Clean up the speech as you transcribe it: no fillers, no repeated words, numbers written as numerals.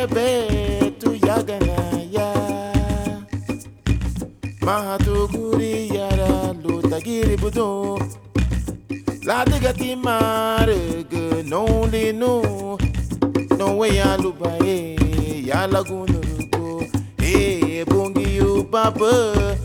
be tu yagana ya mahatu guri yara lu tagiri budo la digati mare ge no li no way ya lu ba ya lagunu go bongi you baba